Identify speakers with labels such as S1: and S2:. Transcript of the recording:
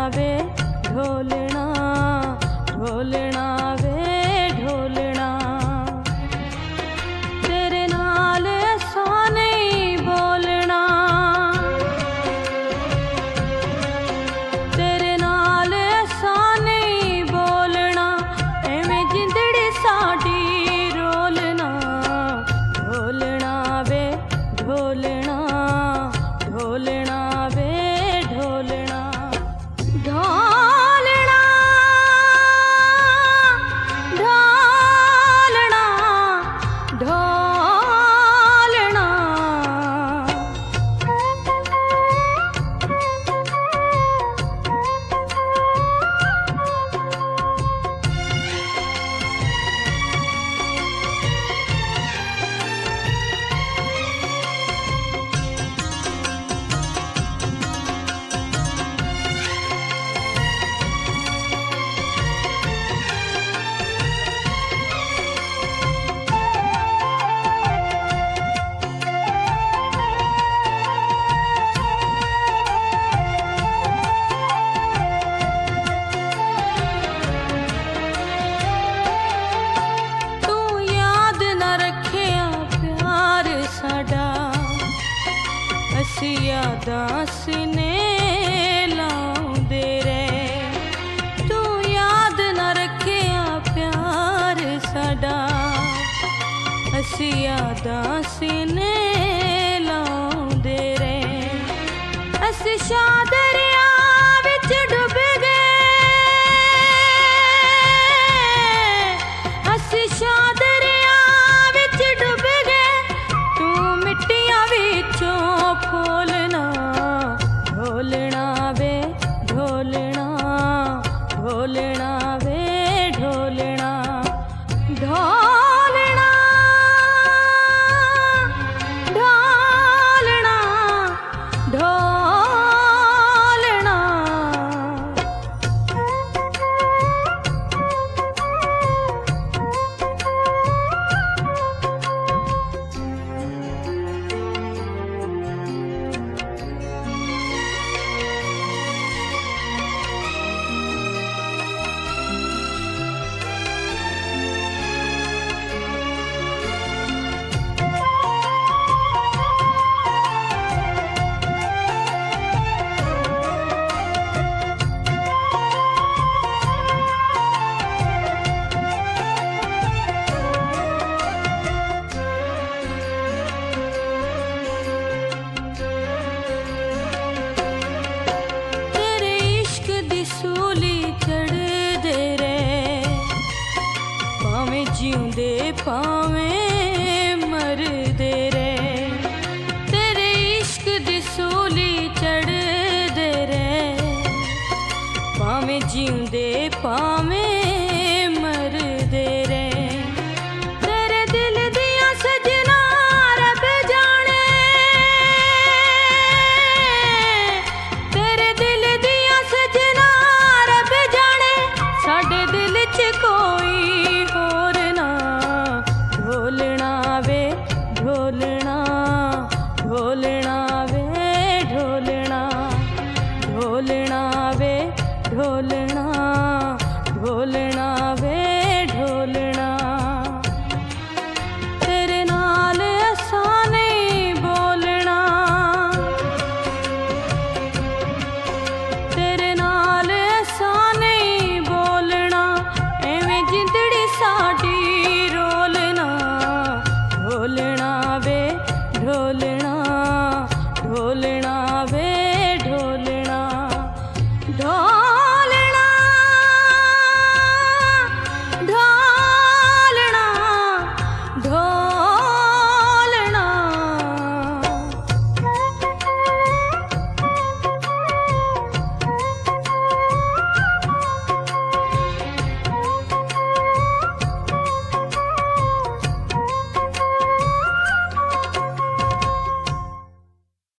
S1: वे ढोलना, ढोलना वे ढोलना। तेरे नाल ऐसा नहीं बोलना, तेरे नाल ऐसा नहीं बोलना, एवें जिंदड़ी साडी रोलना, ढोलना वे ढोलना, ढोलना वे ढोलना। ढोलना, ढोलना, ढोलना। यादां सीने लाउंदे रहे, तू याद न रखिया प्यार साडा, असी यादां सीने लाउंदे रहे। असी शादरिया विच डुब गए, असी शादरिया विच डुब गए, तू मिट्टियां विचों खोलना, ढोलना वे ढोलना, ढोलना वे ढोलना। ढोलना, ढोलना, ढोलना। जिउंदे भावें मरदे रहे, तेरे इश्क दी सूली चढ़दे रहे, भावें जिउंदे भावें मरदे रहे। तेरे दिल दियां सजना रब जाने, तेरे दिल दियां सजना रब जाने, साडे दिल च कोई होर ना, ढोलना वे ढोलना, ढोलना वे ढोलना, ढोलना वे ढोलना, ढोलना।